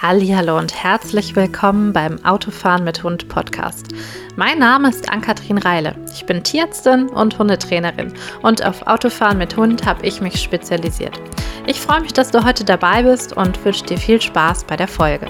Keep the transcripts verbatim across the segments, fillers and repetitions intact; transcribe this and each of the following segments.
Hallihallo und herzlich willkommen beim Autofahren mit Hund Podcast. Mein Name ist Ann-Kathrin Reile. Ich bin Tierärztin und Hundetrainerin und auf Autofahren mit Hund habe ich mich spezialisiert. Ich freue mich, dass du heute dabei bist und wünsche dir viel Spaß bei der Folge.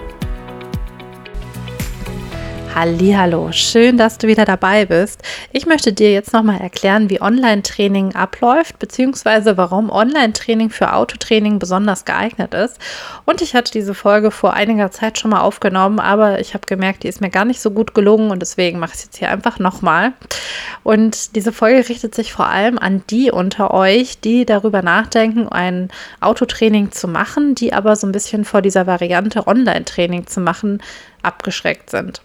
Hallihallo, schön, dass du wieder dabei bist. Ich möchte dir jetzt nochmal erklären, wie Online-Training abläuft, beziehungsweise warum Online-Training für Autotraining besonders geeignet ist. Und ich hatte diese Folge vor einiger Zeit schon mal aufgenommen, aber ich habe gemerkt, die ist mir gar nicht so gut gelungen und deswegen mache ich es jetzt hier einfach nochmal. Und diese Folge richtet sich vor allem an die unter euch, die darüber nachdenken, ein Autotraining zu machen, die aber so ein bisschen vor dieser Variante Online-Training zu machen abgeschreckt sind.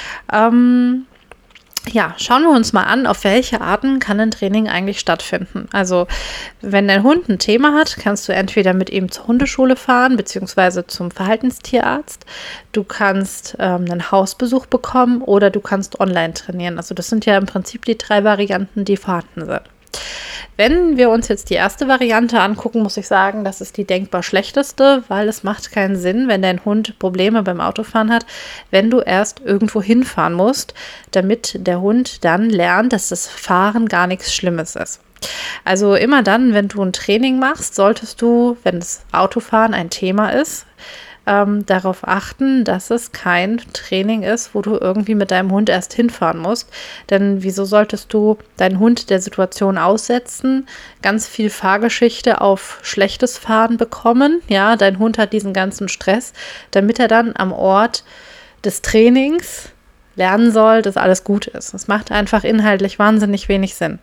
Ähm, ja, schauen wir uns mal an, auf welche Arten kann ein Training eigentlich stattfinden. Also, wenn dein Hund ein Thema hat, kannst du entweder mit ihm zur Hundeschule fahren, beziehungsweise zum Verhaltenstierarzt. Du kannst ähm, einen Hausbesuch bekommen oder du kannst online trainieren. Also, das sind ja im Prinzip die drei Varianten, die vorhanden sind. Wenn wir uns jetzt die erste Variante angucken, muss ich sagen, das ist die denkbar schlechteste, weil es macht keinen Sinn, wenn dein Hund Probleme beim Autofahren hat, wenn du erst irgendwo hinfahren musst, damit der Hund dann lernt, dass das Fahren gar nichts Schlimmes ist. Also immer dann, wenn du ein Training machst, solltest du, wenn das Autofahren ein Thema ist, Ähm, darauf achten, dass es kein Training ist, wo du irgendwie mit deinem Hund erst hinfahren musst. Denn wieso solltest du deinen Hund der Situation aussetzen, ganz viel Fahrgeschichte auf schlechtes Fahren bekommen? Ja, dein Hund hat diesen ganzen Stress, damit er dann am Ort des Trainings lernen soll, dass alles gut ist. Das macht einfach inhaltlich wahnsinnig wenig Sinn.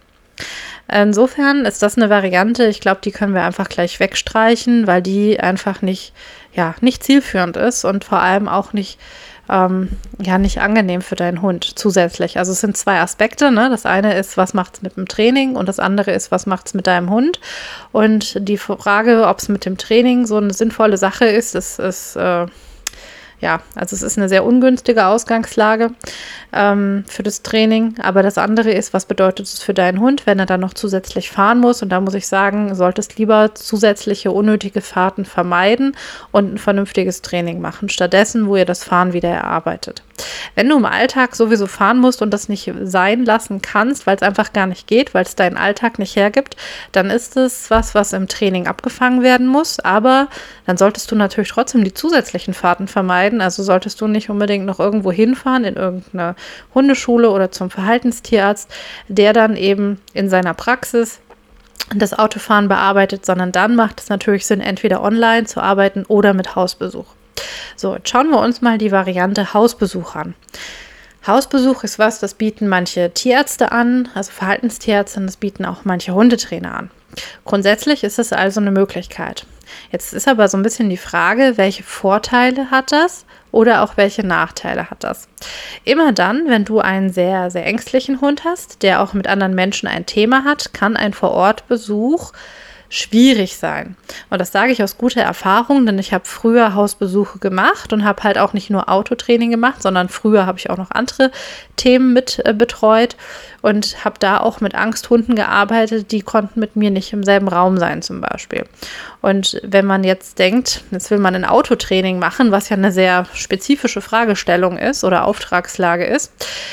Insofern ist das eine Variante, ich glaube, die können wir einfach gleich wegstreichen, weil die einfach nicht, ja, nicht zielführend ist und vor allem auch nicht, ähm, ja, nicht angenehm für deinen Hund zusätzlich. Also es sind zwei Aspekte, ne? Das eine ist, was macht es mit dem Training und das andere ist, was macht es mit deinem Hund. Und die Frage, ob es mit dem Training so eine sinnvolle Sache ist, ist, ist äh, ja, also es ist eine sehr ungünstige Ausgangslage ähm, für das Training. Aber das andere ist, was bedeutet es für deinen Hund, wenn er dann noch zusätzlich fahren muss? Und da muss ich sagen, solltest lieber zusätzliche unnötige Fahrten vermeiden und ein vernünftiges Training machen. Stattdessen, wo ihr das Fahren wieder erarbeitet. Wenn du im Alltag sowieso fahren musst und das nicht sein lassen kannst, weil es einfach gar nicht geht, weil es deinen Alltag nicht hergibt, dann ist es was, was im Training abgefangen werden muss. Aber dann solltest du natürlich trotzdem die zusätzlichen Fahrten vermeiden. Also solltest du nicht unbedingt noch irgendwo hinfahren, in irgendeine Hundeschule oder zum Verhaltenstierarzt, der dann eben in seiner Praxis das Autofahren bearbeitet, sondern dann macht es natürlich Sinn, entweder online zu arbeiten oder mit Hausbesuch. So, jetzt schauen wir uns mal die Variante Hausbesuch an. Hausbesuch ist was, das bieten manche Tierärzte an, also Verhaltenstierärzte, das bieten auch manche Hundetrainer an. Grundsätzlich ist es also eine Möglichkeit. Jetzt ist aber so ein bisschen die Frage, welche Vorteile hat das oder auch welche Nachteile hat das? Immer dann, wenn du einen sehr, sehr ängstlichen Hund hast, der auch mit anderen Menschen ein Thema hat, kann ein Vorortbesuch schwierig sein. Und das sage ich aus guter Erfahrung, denn ich habe früher Hausbesuche gemacht und habe halt auch nicht nur Autotraining gemacht, sondern früher habe ich auch noch andere Themen mit äh, betreut und habe da auch mit Angsthunden gearbeitet, die konnten mit mir nicht im selben Raum sein zum Beispiel. Und wenn man jetzt denkt, jetzt will man ein Autotraining machen, was ja eine sehr spezifische Fragestellung ist oder Auftragslage ist,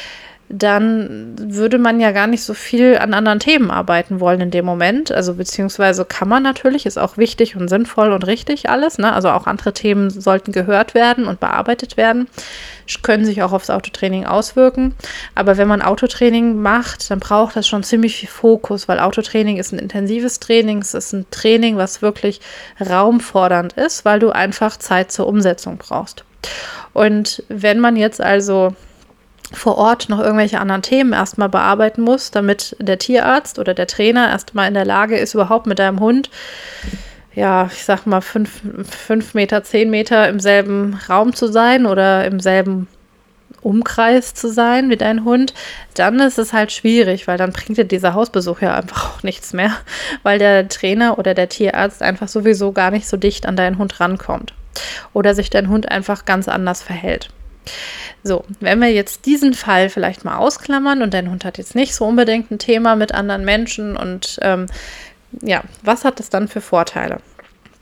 dann würde man ja gar nicht so viel an anderen Themen arbeiten wollen in dem Moment. Also beziehungsweise kann man natürlich, ist auch wichtig und sinnvoll und richtig alles, ne? Also auch andere Themen sollten gehört werden und bearbeitet werden, können sich auch aufs Autotraining auswirken. Aber wenn man Autotraining macht, dann braucht das schon ziemlich viel Fokus, weil Autotraining ist ein intensives Training, es ist ein Training, was wirklich raumfordernd ist, weil du einfach Zeit zur Umsetzung brauchst. Und wenn man jetzt also vor Ort noch irgendwelche anderen Themen erstmal bearbeiten muss, damit der Tierarzt oder der Trainer erstmal in der Lage ist, überhaupt mit deinem Hund, ja, ich sag mal, fünf, fünf Meter, zehn Meter im selben Raum zu sein oder im selben Umkreis zu sein wie dein Hund, dann ist es halt schwierig, weil dann bringt dir dieser Hausbesuch ja einfach auch nichts mehr, weil der Trainer oder der Tierarzt einfach sowieso gar nicht so dicht an deinen Hund rankommt oder sich dein Hund einfach ganz anders verhält. So, wenn wir jetzt diesen Fall vielleicht mal ausklammern und dein Hund hat jetzt nicht so unbedingt ein Thema mit anderen Menschen und ähm, ja, was hat das dann für Vorteile?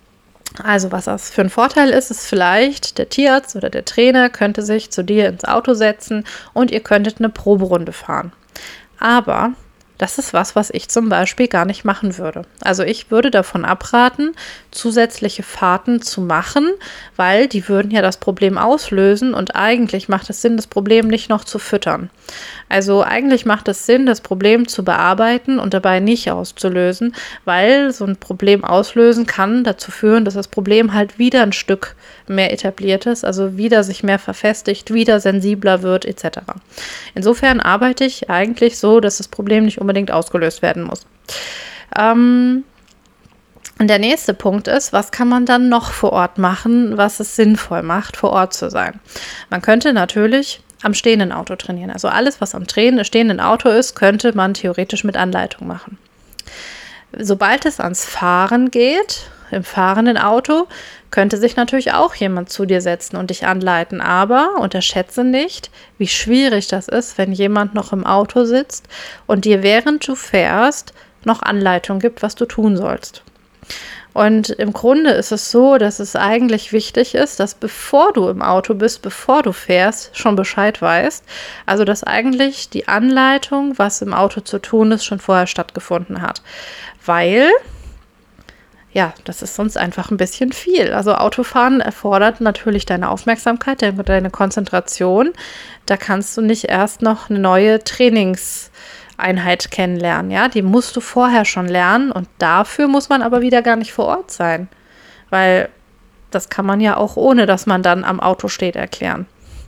Also was das für ein Vorteil ist, ist vielleicht, der Tierarzt oder der Trainer könnte sich zu dir ins Auto setzen und ihr könntet eine Proberunde fahren. Aber das ist was, was ich zum Beispiel gar nicht machen würde. Also ich würde davon abraten, zusätzliche Fahrten zu machen, weil die würden ja das Problem auslösen und eigentlich macht es Sinn, das Problem nicht noch zu füttern. Also eigentlich macht es Sinn, das Problem zu bearbeiten und dabei nicht auszulösen, weil so ein Problem auslösen kann dazu führen, dass das Problem halt wieder ein Stück mehr etabliert ist, also wieder sich mehr verfestigt, wieder sensibler wird et cetera. Insofern arbeite ich eigentlich so, dass das Problem nicht unbedingt ausgelöst werden muss. Ähm, und der nächste Punkt ist, was kann man dann noch vor Ort machen, was es sinnvoll macht, vor Ort zu sein? Man könnte natürlich am stehenden Auto trainieren. Also alles, was am stehenden Auto ist, könnte man theoretisch mit Anleitung machen. Sobald es ans Fahren geht, im fahrenden Auto, könnte sich natürlich auch jemand zu dir setzen und dich anleiten. Aber unterschätze nicht, wie schwierig das ist, wenn jemand noch im Auto sitzt und dir, während du fährst, noch Anleitung gibt, was du tun sollst. Und im Grunde ist es so, dass es eigentlich wichtig ist, dass bevor du im Auto bist, bevor du fährst, schon Bescheid weißt. Also dass eigentlich die Anleitung, was im Auto zu tun ist, schon vorher stattgefunden hat. Weil, ja, das ist sonst einfach ein bisschen viel. Also Autofahren erfordert natürlich deine Aufmerksamkeit, deine Konzentration. Da kannst du nicht erst noch eine neue Trainings- Einheit kennenlernen, ja, die musst du vorher schon lernen und dafür muss man aber wieder gar nicht vor Ort sein, weil das kann man ja auch ohne, dass man dann am Auto steht, erklären.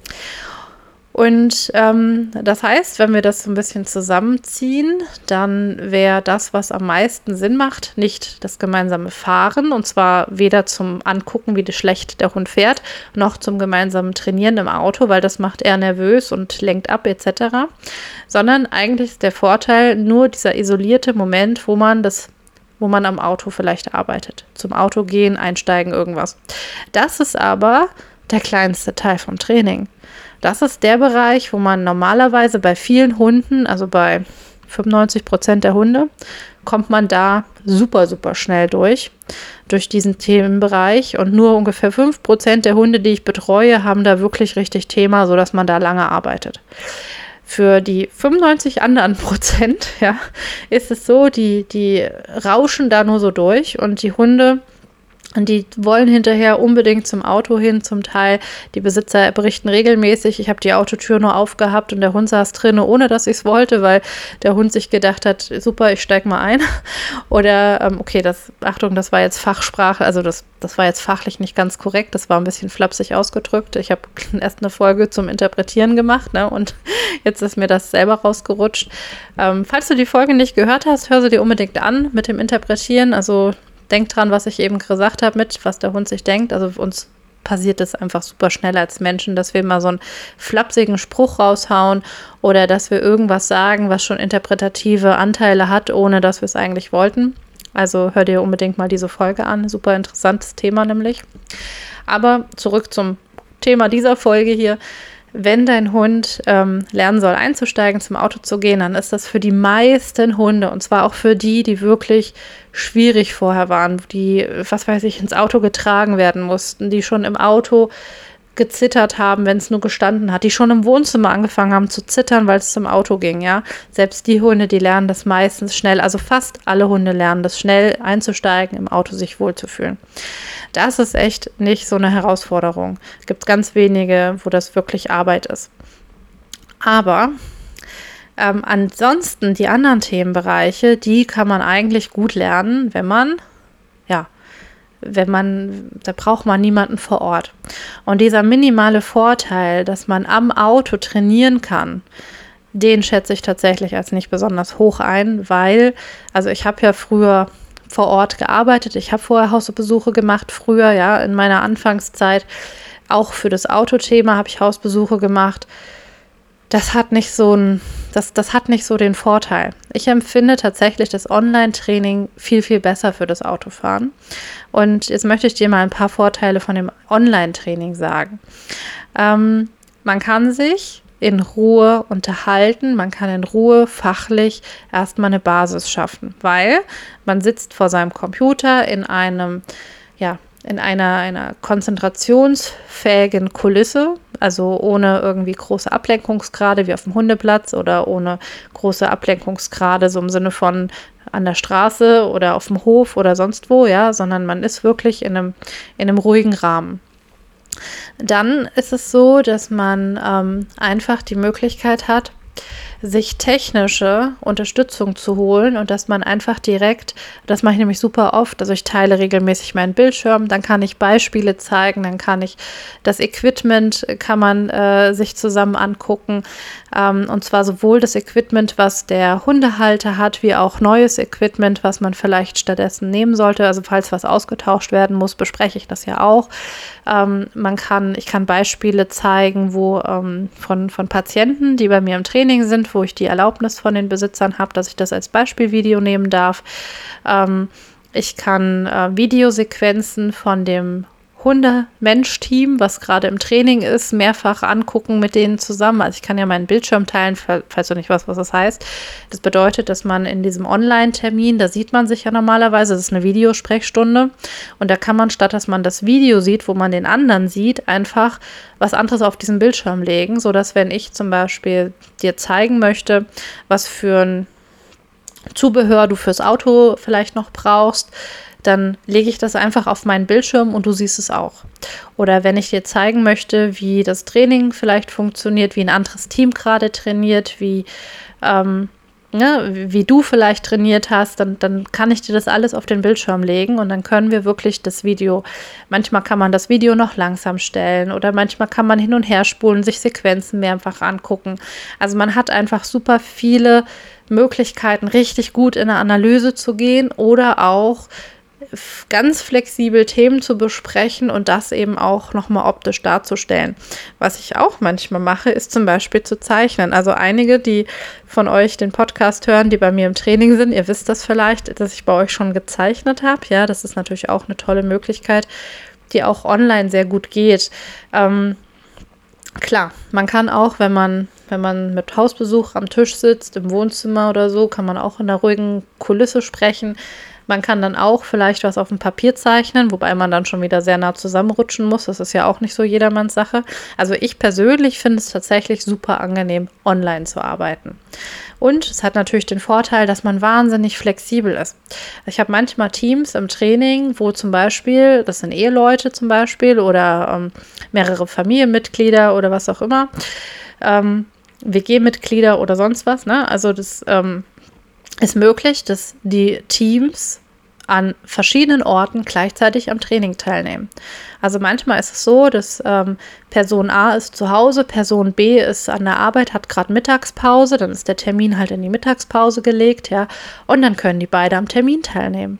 Und ähm, das heißt, wenn wir das so ein bisschen zusammenziehen, dann wäre das, was am meisten Sinn macht, nicht das gemeinsame Fahren, und zwar weder zum Angucken, wie schlecht der Hund fährt, noch zum gemeinsamen Trainieren im Auto, weil das macht er nervös und lenkt ab et cetera, sondern eigentlich ist der Vorteil nur dieser isolierte Moment, wo man das wo man am Auto vielleicht arbeitet. Zum Auto gehen, einsteigen, irgendwas. Das ist aber der kleinste Teil vom Training. Das ist der Bereich, wo man normalerweise bei vielen Hunden, also bei fünfundneunzig Prozent der Hunde, kommt man da super, super schnell durch, durch diesen Themenbereich. Und nur ungefähr fünf Prozent der Hunde, die ich betreue, haben da wirklich richtig Thema, sodass man da lange arbeitet. Für die fünfundneunzig anderen Prozent, ja, ist es so, die, die rauschen da nur so durch und die Hunde, und die wollen hinterher unbedingt zum Auto hin, zum Teil. Die Besitzer berichten regelmäßig, ich habe die Autotür nur aufgehabt und der Hund saß drin, ohne dass ich es wollte, weil der Hund sich gedacht hat, super, ich steige mal ein. Oder, ähm, okay, das, Achtung, das war jetzt Fachsprache, also das, das war jetzt fachlich nicht ganz korrekt, das war ein bisschen flapsig ausgedrückt. Ich habe erst eine Folge zum Interpretieren gemacht, ne, und jetzt ist mir das selber rausgerutscht. Ähm, falls du die Folge nicht gehört hast, hör sie dir unbedingt an mit dem Interpretieren, also denk dran, was ich eben gesagt habe mit, was der Hund sich denkt. Also uns passiert es einfach super schnell als Menschen, dass wir mal so einen flapsigen Spruch raushauen oder dass wir irgendwas sagen, was schon interpretative Anteile hat, ohne dass wir es eigentlich wollten. Also hör dir unbedingt mal diese Folge an. Super interessantes Thema nämlich. Aber zurück zum Thema dieser Folge hier. Wenn dein Hund ähm, lernen soll, einzusteigen, zum Auto zu gehen, dann ist das für die meisten Hunde, und zwar auch für die, die wirklich schwierig vorher waren, die, was weiß ich, ins Auto getragen werden mussten, die schon im Auto gezittert haben, wenn es nur gestanden hat, die schon im Wohnzimmer angefangen haben zu zittern, weil es zum Auto ging, ja. Selbst die Hunde, die lernen das meistens schnell, also fast alle Hunde lernen das schnell, einzusteigen, im Auto sich wohlzufühlen. Das ist echt nicht so eine Herausforderung. Es gibt ganz wenige, wo das wirklich Arbeit ist. Aber ähm, ansonsten die anderen Themenbereiche, die kann man eigentlich gut lernen, wenn man, ja, wenn man, da braucht man niemanden vor Ort. Und dieser minimale Vorteil, dass man am Auto trainieren kann, den schätze ich tatsächlich als nicht besonders hoch ein, weil, also ich habe ja früher vor Ort gearbeitet, ich habe vorher Hausbesuche gemacht, früher, ja, in meiner Anfangszeit, auch für das Autothema habe ich Hausbesuche gemacht. Das hat nicht so ein, das, das hat nicht so den Vorteil. Ich empfinde tatsächlich das Online-Training viel, viel besser für das Autofahren. Und jetzt möchte ich dir mal ein paar Vorteile von dem Online-Training sagen. Ähm, man kann sich in Ruhe unterhalten, man kann in Ruhe fachlich erstmal eine Basis schaffen, weil man sitzt vor seinem Computer in einem, ja, in einer, einer konzentrationsfähigen Kulisse, also ohne irgendwie große Ablenkungsgrade wie auf dem Hundeplatz oder ohne große Ablenkungsgrade so im Sinne von an der Straße oder auf dem Hof oder sonst wo, ja, sondern man ist wirklich in einem, in einem ruhigen Rahmen. Dann ist es so, dass man ähm, einfach die Möglichkeit hat, sich technische Unterstützung zu holen und dass man einfach direkt, das mache ich nämlich super oft, also ich teile regelmäßig meinen Bildschirm, dann kann ich Beispiele zeigen, dann kann ich das Equipment, kann man äh, sich zusammen angucken, ähm, und zwar sowohl das Equipment, was der Hundehalter hat, wie auch neues Equipment, was man vielleicht stattdessen nehmen sollte, also falls was ausgetauscht werden muss, bespreche ich das ja auch. Ähm, man kann, ich kann Beispiele zeigen, wo ähm, von, von Patienten, die bei mir im Training sind, wo ich die Erlaubnis von den Besitzern habe, dass ich das als Beispielvideo nehmen darf. Ähm, ich kann äh, Videosequenzen von dem Hunde-Mensch-Team, was gerade im Training ist, mehrfach angucken mit denen zusammen. Also ich kann ja meinen Bildschirm teilen, falls du nicht weißt, was das heißt. Das bedeutet, dass man in diesem Online-Termin, da sieht man sich ja normalerweise, das ist eine Videosprechstunde und da kann man, statt dass man das Video sieht, wo man den anderen sieht, einfach was anderes auf diesen Bildschirm legen, sodass, wenn ich zum Beispiel dir zeigen möchte, was für ein Zubehör du fürs Auto vielleicht noch brauchst, dann lege ich das einfach auf meinen Bildschirm und du siehst es auch. Oder wenn ich dir zeigen möchte, wie das Training vielleicht funktioniert, wie ein anderes Team gerade trainiert, wie, ähm, ne, wie, wie du vielleicht trainiert hast, dann, dann kann ich dir das alles auf den Bildschirm legen und dann können wir wirklich das Video, manchmal kann man das Video noch langsam stellen oder manchmal kann man hin und her spulen, sich Sequenzen mehrfach angucken. Also man hat einfach super viele Möglichkeiten, richtig gut in eine Analyse zu gehen oder auch ganz flexibel Themen zu besprechen und das eben auch nochmal optisch darzustellen. Was ich auch manchmal mache, ist zum Beispiel zu zeichnen. Also einige, die von euch den Podcast hören, die bei mir im Training sind, ihr wisst das vielleicht, dass ich bei euch schon gezeichnet habe. Ja, das ist natürlich auch eine tolle Möglichkeit, die auch online sehr gut geht. Ähm, klar, man kann auch, wenn man wenn man mit Hausbesuch am Tisch sitzt, im Wohnzimmer oder so, kann man auch in einer ruhigen Kulisse sprechen. Man kann dann auch vielleicht was auf dem Papier zeichnen, wobei man dann schon wieder sehr nah zusammenrutschen muss. Das ist ja auch nicht so jedermanns Sache. Also ich persönlich finde es tatsächlich super angenehm, online zu arbeiten. Und es hat natürlich den Vorteil, dass man wahnsinnig flexibel ist. Ich habe manchmal Teams im Training, wo zum Beispiel, das sind Eheleute zum Beispiel oder ähm, mehrere Familienmitglieder oder was auch immer, ähm, W G-Mitglieder oder sonst was, ne? Also das ähm, ist möglich, dass die Teams an verschiedenen Orten gleichzeitig am Training teilnehmen. Also manchmal ist es so, dass ähm, Person A ist zu Hause, Person B ist an der Arbeit, hat gerade Mittagspause, dann ist der Termin halt in die Mittagspause gelegt, ja, und dann können die beide am Termin teilnehmen.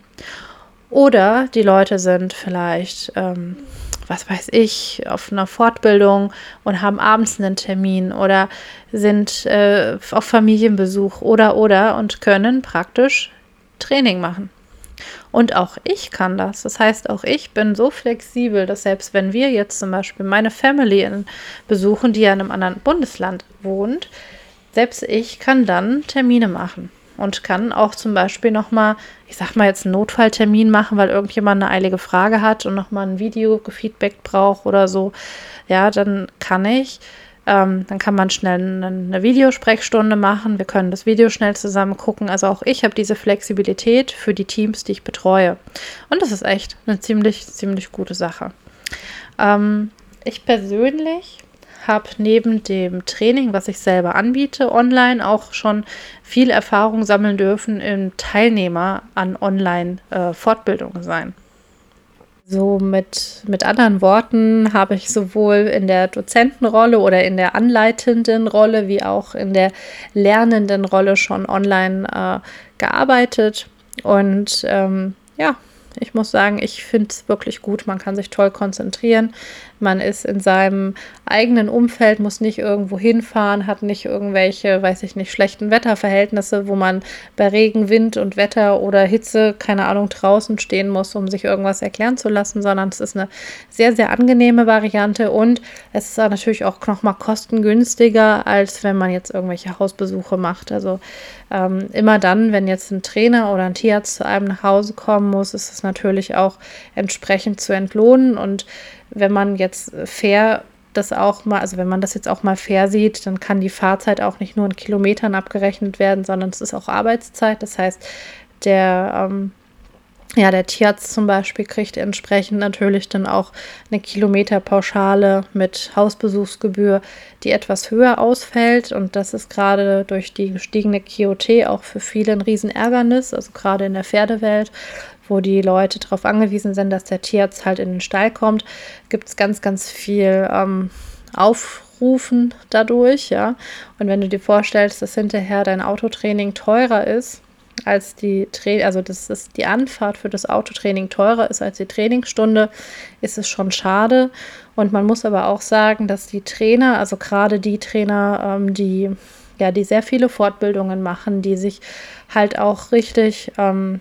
Oder die Leute sind vielleicht, ähm, was weiß ich, auf einer Fortbildung und haben abends einen Termin oder sind äh, auf Familienbesuch oder oder und können praktisch Training machen. Und auch ich kann das. Das heißt, auch ich bin so flexibel, dass selbst wenn wir jetzt zum Beispiel meine Family in, besuchen, die ja in einem anderen Bundesland wohnt, selbst ich kann dann Termine machen. Und kann auch zum Beispiel nochmal, ich sag mal jetzt einen Notfalltermin machen, weil irgendjemand eine eilige Frage hat und nochmal ein Video gefeedbackt braucht oder so. Ja, dann kann ich, ähm, dann kann man schnell eine, eine Videosprechstunde machen. Wir können das Video schnell zusammen gucken. Also auch ich habe diese Flexibilität für die Teams, die ich betreue. Und das ist echt eine ziemlich, ziemlich gute Sache. Ähm, ich persönlich habe neben dem Training, was ich selber anbiete, online auch schon viel Erfahrung sammeln dürfen im Teilnehmer an Online-Fortbildungen sein. So mit, mit anderen Worten habe ich sowohl in der Dozentenrolle oder in der anleitenden Rolle wie auch in der lernenden Rolle schon online äh, gearbeitet und ähm, ja, ich muss sagen, ich finde es wirklich gut. Man kann sich toll konzentrieren. Man ist in seinem eigenen Umfeld, muss nicht irgendwo hinfahren, hat nicht irgendwelche, weiß ich nicht, schlechten Wetterverhältnisse, wo man bei Regen, Wind und Wetter oder Hitze, keine Ahnung, draußen stehen muss, um sich irgendwas erklären zu lassen, sondern es ist eine sehr, sehr angenehme Variante und es ist natürlich auch nochmal kostengünstiger, als wenn man jetzt irgendwelche Hausbesuche macht. Also ähm, immer dann, wenn jetzt ein Trainer oder ein Tierarzt zu einem nach Hause kommen muss, ist es natürlich auch entsprechend zu entlohnen. Und wenn man jetzt fair das auch mal, also wenn man das jetzt auch mal fair sieht, dann kann die Fahrzeit auch nicht nur in Kilometern abgerechnet werden, sondern es ist auch Arbeitszeit. Das heißt, der ähm, Ja, der Tierarzt zum Beispiel kriegt entsprechend natürlich dann auch eine Kilometerpauschale mit Hausbesuchsgebühr, die etwas höher ausfällt. Und das ist gerade durch die gestiegene K O T auch für viele ein Riesenärgernis, also gerade in der Pferdewelt, wo die Leute darauf angewiesen sind, dass der Tierarzt halt in den Stall kommt, gibt es ganz, ganz viel ähm, Aufrufen dadurch, ja. Und wenn du dir vorstellst, dass hinterher dein Autotraining teurer ist, als die Tra- also das ist die Anfahrt für das Autotraining teurer ist als die Trainingsstunde, ist es schon schade. Und man muss aber auch sagen, dass die Trainer, also gerade die Trainer, ähm, die ja, die sehr viele Fortbildungen machen, die sich halt auch richtig, ähm,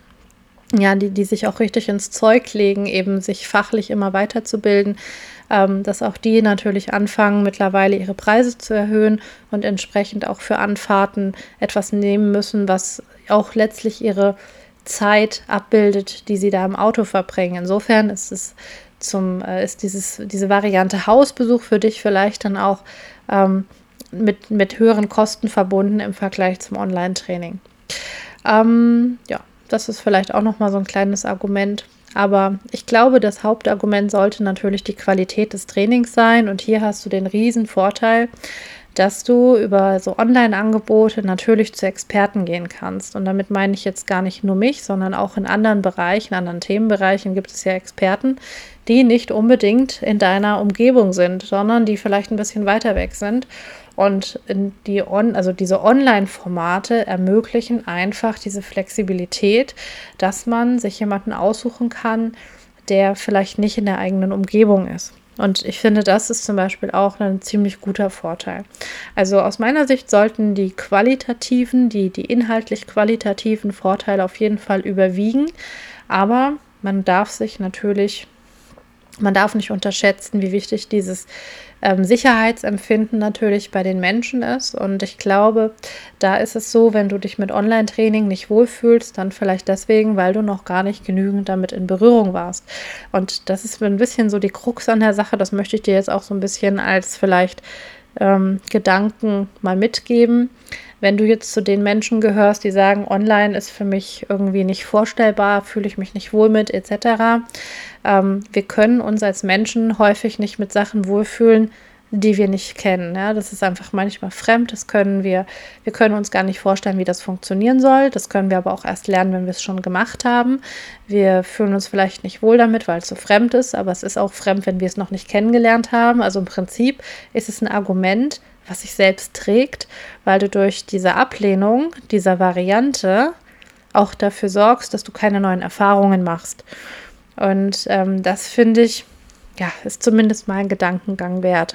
ja, die, die sich auch richtig ins Zeug legen, eben sich fachlich immer weiterzubilden, ähm, dass auch die natürlich anfangen, mittlerweile ihre Preise zu erhöhen und entsprechend auch für Anfahrten etwas nehmen müssen, was auch letztlich ihre Zeit abbildet, die sie da im Auto verbringen. Insofern ist es zum, äh, ist dieses, diese Variante Hausbesuch für dich vielleicht dann auch ähm, mit, mit höheren Kosten verbunden im Vergleich zum Online-Training. Ähm, ja, das ist vielleicht auch nochmal so ein kleines Argument. Aber ich glaube, das Hauptargument sollte natürlich die Qualität des Trainings sein. Und hier hast du den riesen Vorteil, dass du über so Online-Angebote natürlich zu Experten gehen kannst. Und damit meine ich jetzt gar nicht nur mich, sondern auch in anderen Bereichen, anderen Themenbereichen gibt es ja Experten, die nicht unbedingt in deiner Umgebung sind, sondern die vielleicht ein bisschen weiter weg sind. Und in die on, also diese Online-Formate ermöglichen einfach diese Flexibilität, dass man sich jemanden aussuchen kann, der vielleicht nicht in der eigenen Umgebung ist. Und ich finde, das ist zum Beispiel auch ein ziemlich guter Vorteil. Also aus meiner Sicht sollten die qualitativen, die, die inhaltlich qualitativen Vorteile auf jeden Fall überwiegen. Aber man darf sich natürlich, man darf nicht unterschätzen, wie wichtig dieses ähm, Sicherheitsempfinden natürlich bei den Menschen ist. Und ich glaube, da ist es so, wenn du dich mit Online-Training nicht wohlfühlst, dann vielleicht deswegen, weil du noch gar nicht genügend damit in Berührung warst. Und das ist ein bisschen so die Krux an der Sache. Das möchte ich dir jetzt auch so ein bisschen als vielleicht ähm, Gedanken mal mitgeben. Wenn du jetzt zu den Menschen gehörst, die sagen, online ist für mich irgendwie nicht vorstellbar, fühle ich mich nicht wohl mit, et cetera. Ähm, wir können uns als Menschen häufig nicht mit Sachen wohlfühlen, die wir nicht kennen. Ja? Das ist einfach manchmal fremd, das können wir, wir können uns gar nicht vorstellen, wie das funktionieren soll. Das können wir aber auch erst lernen, wenn wir es schon gemacht haben. Wir fühlen uns vielleicht nicht wohl damit, weil es so fremd ist, aber es ist auch fremd, wenn wir es noch nicht kennengelernt haben. Also im Prinzip ist es ein Argument, was sich selbst trägt, weil du durch diese Ablehnung dieser Variante auch dafür sorgst, dass du keine neuen Erfahrungen machst. Und ähm, das finde ich, ja, ist zumindest mal ein Gedankengang wert.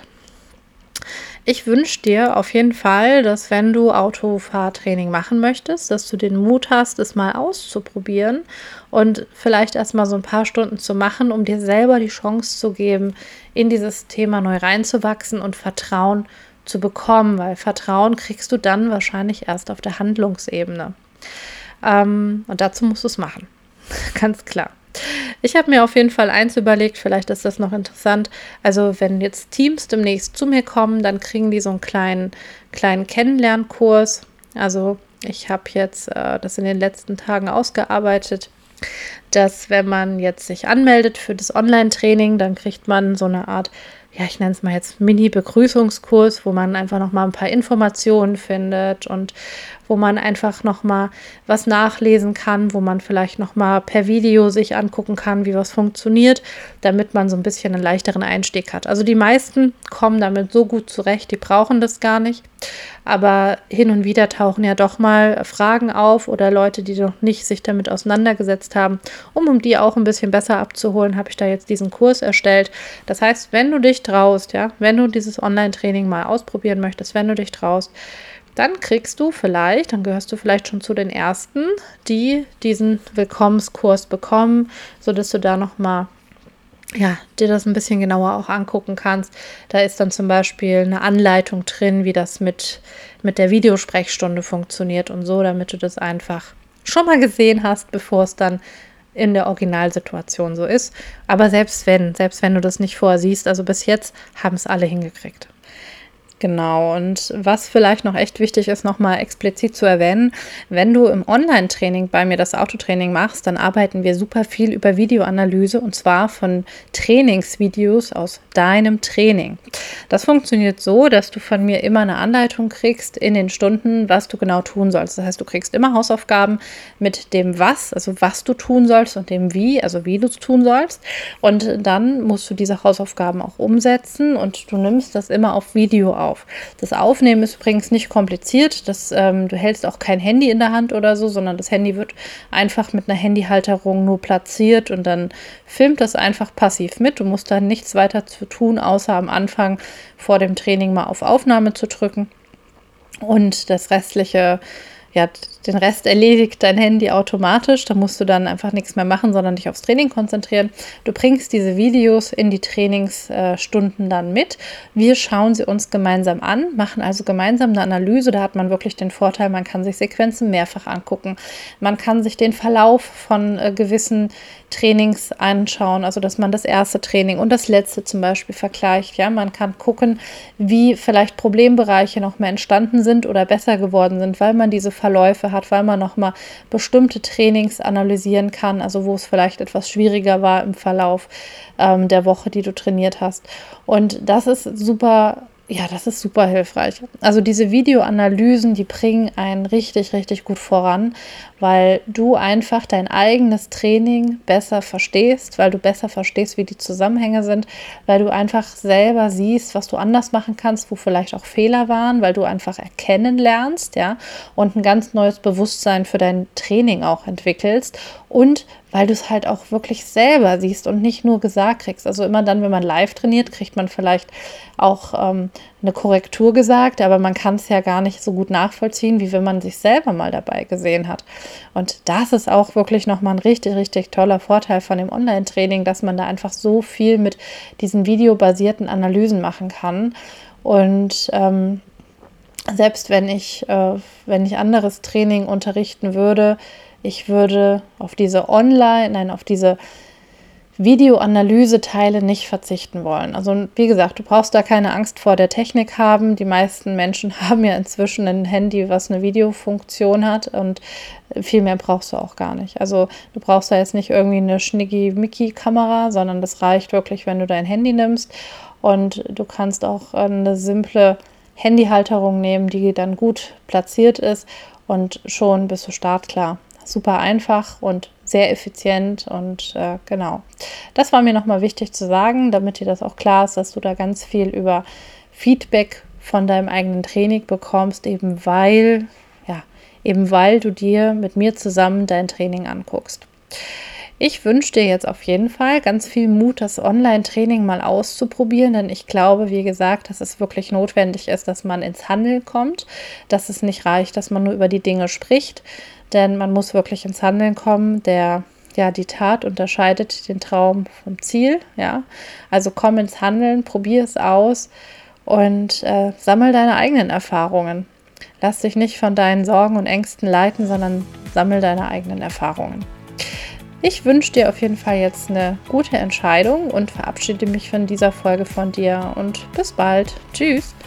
Ich wünsche dir auf jeden Fall, dass wenn du Autofahrtraining machen möchtest, dass du den Mut hast, es mal auszuprobieren und vielleicht erst mal so ein paar Stunden zu machen, um dir selber die Chance zu geben, in dieses Thema neu reinzuwachsen und Vertrauen zu bekommen, weil Vertrauen kriegst du dann wahrscheinlich erst auf der Handlungsebene. Ähm, und dazu musst du es machen. Ganz klar. Ich habe mir auf jeden Fall eins überlegt, vielleicht ist das noch interessant. Also wenn jetzt Teams demnächst zu mir kommen, dann kriegen die so einen kleinen, kleinen Kennenlernkurs. Also ich habe jetzt äh, das in den letzten Tagen ausgearbeitet, dass wenn man jetzt sich anmeldet für das Online-Training, dann kriegt man so eine Art, ja, ich nenne es mal jetzt Mini-Begrüßungskurs, wo man einfach nochmal ein paar Informationen findet und wo man einfach nochmal was nachlesen kann, wo man vielleicht nochmal per Video sich angucken kann, wie was funktioniert, damit man so ein bisschen einen leichteren Einstieg hat. Also die meisten kommen damit so gut zurecht, die brauchen das gar nicht. Aber hin und wieder tauchen ja doch mal Fragen auf oder Leute, die noch nicht sich damit auseinandergesetzt haben. um, um die auch ein bisschen besser abzuholen, habe ich da jetzt diesen Kurs erstellt. Das heißt, wenn du dich traust, ja, wenn du dieses Online-Training mal ausprobieren möchtest, wenn du dich traust, dann kriegst du vielleicht, dann gehörst du vielleicht schon zu den Ersten, die diesen Willkommenskurs bekommen, sodass du da nochmal ja, dir das ein bisschen genauer auch angucken kannst. Da ist dann zum Beispiel eine Anleitung drin, wie das mit, mit der Videosprechstunde funktioniert und so, damit du das einfach schon mal gesehen hast, bevor es dann in der Originalsituation so ist. Aber selbst wenn, selbst wenn du das nicht vorher siehst, also bis jetzt haben es alle hingekriegt. Genau, und was vielleicht noch echt wichtig ist, nochmal explizit zu erwähnen, wenn du im Online-Training bei mir das Autotraining machst, dann arbeiten wir super viel über Videoanalyse und zwar von Trainingsvideos aus deinem Training. Das funktioniert so, dass du von mir immer eine Anleitung kriegst in den Stunden, was du genau tun sollst. Das heißt, du kriegst immer Hausaufgaben mit dem Was, also was du tun sollst und dem Wie, also wie du es tun sollst. Und dann musst du diese Hausaufgaben auch umsetzen und du nimmst das immer auf Video auf. Das Aufnehmen ist übrigens nicht kompliziert. Das, ähm, du hältst auch kein Handy in der Hand oder so, sondern das Handy wird einfach mit einer Handyhalterung nur platziert und dann filmt das einfach passiv mit. Du musst da nichts weiter zu tun, außer am Anfang vor dem Training mal auf Aufnahme zu drücken. Und das restliche, ja, den Rest erledigt dein Handy automatisch. Da musst du dann einfach nichts mehr machen, sondern dich aufs Training konzentrieren. Du bringst diese Videos in die Trainingsstunden dann mit. Wir schauen sie uns gemeinsam an, machen also gemeinsam eine Analyse. Da hat man wirklich den Vorteil, man kann sich Sequenzen mehrfach angucken. Man kann sich den Verlauf von äh, gewissen Trainings anschauen, also dass man das erste Training und das letzte zum Beispiel vergleicht. Ja, man kann gucken, wie vielleicht Problembereiche noch mehr entstanden sind oder besser geworden sind, weil man diese Verläufe hat, weil man nochmal bestimmte Trainings analysieren kann, also wo es vielleicht etwas schwieriger war im Verlauf ähm, der Woche, die du trainiert hast. Und das ist super. Ja, das ist super hilfreich. Also diese Videoanalysen, die bringen einen richtig, richtig gut voran, weil du einfach dein eigenes Training besser verstehst, weil du besser verstehst, wie die Zusammenhänge sind, weil du einfach selber siehst, was du anders machen kannst, wo vielleicht auch Fehler waren, weil du einfach erkennen lernst, ja, und ein ganz neues Bewusstsein für dein Training auch entwickelst und weil du es halt auch wirklich selber siehst und nicht nur gesagt kriegst. Also immer dann, wenn man live trainiert, kriegt man vielleicht auch ähm, eine Korrektur gesagt, aber man kann es ja gar nicht so gut nachvollziehen, wie wenn man sich selber mal dabei gesehen hat. Und das ist auch wirklich nochmal ein richtig, richtig toller Vorteil von dem Online-Training, dass man da einfach so viel mit diesen videobasierten Analysen machen kann. Und ähm, selbst wenn ich, äh, wenn ich anderes Training unterrichten würde, ich würde auf diese Online, nein, auf diese Videoanalyse-Teile nicht verzichten wollen. Also wie gesagt, du brauchst da keine Angst vor der Technik haben. Die meisten Menschen haben ja inzwischen ein Handy, was eine Videofunktion hat und viel mehr brauchst du auch gar nicht. Also du brauchst da jetzt nicht irgendwie eine Schnicki-Micki-Kamera, sondern das reicht wirklich, wenn du dein Handy nimmst und du kannst auch eine simple Handyhalterung nehmen, die dann gut platziert ist und schon bist du startklar. Super einfach und sehr effizient und äh, genau. Das war mir nochmal wichtig zu sagen, damit dir das auch klar ist, dass du da ganz viel über Feedback von deinem eigenen Training bekommst, eben weil, ja, eben weil du dir mit mir zusammen dein Training anguckst. Ich wünsche dir jetzt auf jeden Fall ganz viel Mut, das Online-Training mal auszuprobieren, denn ich glaube, wie gesagt, dass es wirklich notwendig ist, dass man ins Handeln kommt, dass es nicht reicht, dass man nur über die Dinge spricht, denn man muss wirklich ins Handeln kommen. Der, ja, die Tat unterscheidet den Traum vom Ziel, ja. Also komm ins Handeln, probier es aus und äh, sammel deine eigenen Erfahrungen. Lass dich nicht von deinen Sorgen und Ängsten leiten, sondern sammel deine eigenen Erfahrungen. Ich wünsche dir auf jeden Fall jetzt eine gute Entscheidung und verabschiede mich von dieser Folge von dir und bis bald. Tschüss!